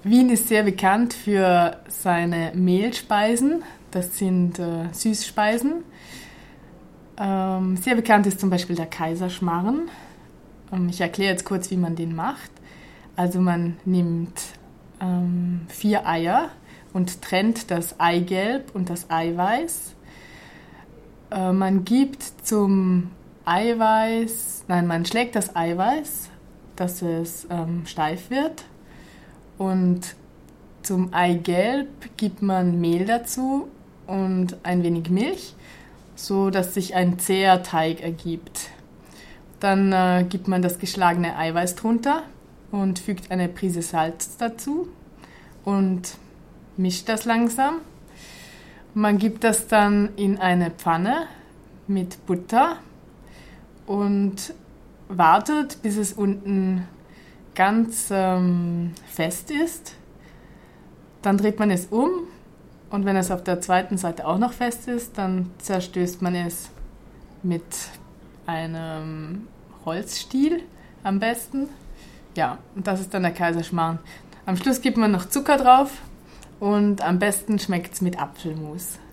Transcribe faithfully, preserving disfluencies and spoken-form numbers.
Wien ist sehr bekannt für seine Mehlspeisen. Das sind äh, Süßspeisen. Ähm, sehr bekannt ist zum Beispiel der Kaiserschmarrn. Ähm, ich erkläre jetzt kurz, wie man den macht. Also man nimmt ähm, vier Eier und trennt das Eigelb und das Eiweiß. Äh, man gibt zum Eiweiß, nein, man schlägt das Eiweiß, dass es ähm, steif wird. Und zum Eigelb gibt man Mehl dazu und ein wenig Milch, so dass sich ein zäher Teig ergibt. Dann äh, gibt man das geschlagene Eiweiß drunter und fügt eine Prise Salz dazu und mischt das langsam. Man gibt das dann in eine Pfanne mit Butter und wartet, bis es unten ganz ähm, fest ist. Dann dreht man es um und wenn es auf der zweiten Seite auch noch fest ist, dann zerstößt man es mit einem Holzstiel am besten. Ja, und das ist dann der Kaiserschmarrn. Am Schluss gibt man noch Zucker drauf und am besten schmeckt es mit Apfelmus.